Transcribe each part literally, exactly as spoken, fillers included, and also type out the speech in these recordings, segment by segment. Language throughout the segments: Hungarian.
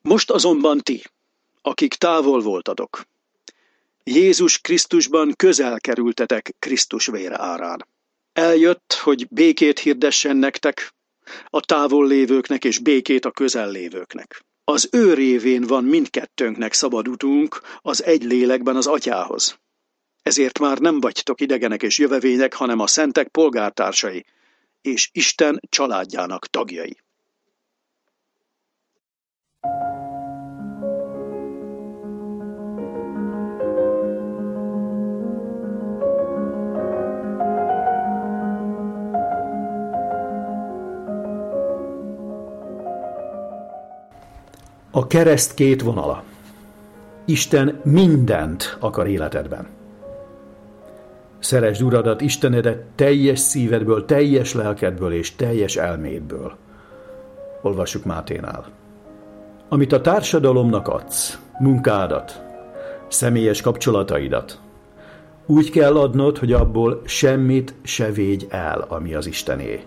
Most azonban ti, akik távol voltatok, Jézus Krisztusban közel kerültetek Krisztus vére árán. Eljött, hogy békét hirdessen nektek, a távol lévőknek és békét a közel lévőknek. Az ő révén van mindkettőnknek szabad utunk az egy lélekben az Atyához. Ezért már nem vagytok idegenek és jövevények, hanem a szentek polgártársai, és Isten családjának tagjai. A kereszt két vonala. Isten mindent akar életedben. Szeresd Uradat, Istenedet teljes szívedből, teljes lelkedből és teljes elmédből. Olvassuk Máténál. Amit a társadalomnak adsz, munkádat, személyes kapcsolataidat, úgy kell adnod, hogy abból semmit se védj el, ami az Istené.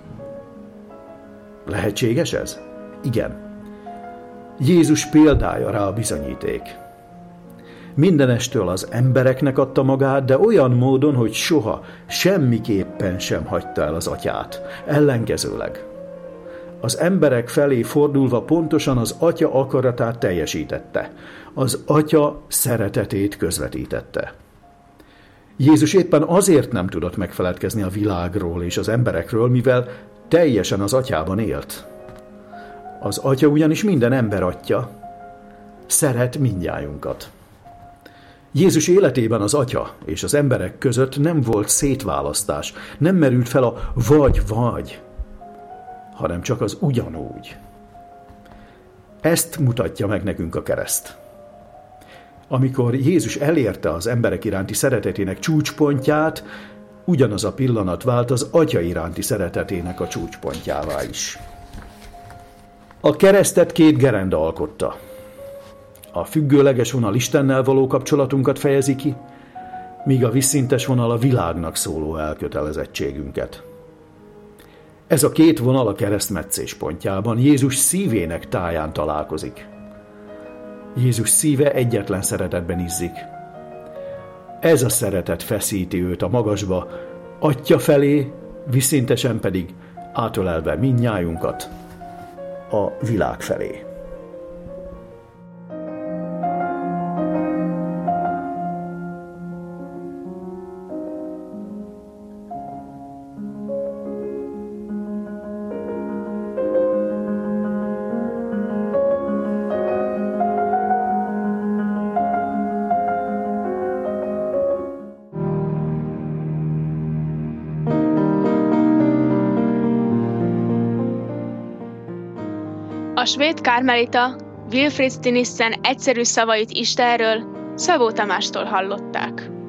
Lehetséges ez? Igen. Jézus példája rá a bizonyíték. Mindenestől az embereknek adta magát, de olyan módon, hogy soha, semmiképpen sem hagyta el az Atyát. Ellenkezőleg. Az emberek felé fordulva pontosan az Atya akaratát teljesítette. Az Atya szeretetét közvetítette. Jézus éppen azért nem tudott megfeledkezni a világról és az emberekről, mivel teljesen az Atyában élt. Az Atya ugyanis minden ember Atya, szeret mindnyájunkat. Jézus életében az Atya és az emberek között nem volt szétválasztás, nem merült fel a vagy-vagy, hanem csak az ugyanúgy. Ezt mutatja meg nekünk a kereszt. Amikor Jézus elérte az emberek iránti szeretetének csúcspontját, ugyanaz a pillanat vált az Atya iránti szeretetének a csúcspontjává is. A keresztet két gerenda alkotta. A függőleges vonal Istennel való kapcsolatunkat fejezi ki, míg a vízszintes vonal a világnak szóló elkötelezettségünket. Ez a két vonal a kereszt metszéspontjában, Jézus szívének táján találkozik. Jézus szíve egyetlen szeretetben izzik. Ez a szeretet feszíti őt a magasba, Atya felé, vízszintesen pedig átölelve mindnyájunkat a világ felé. A svéd kármelita Wilfrid Stinissen egyszerű szavait Istenről Szabó Tamástól hallották.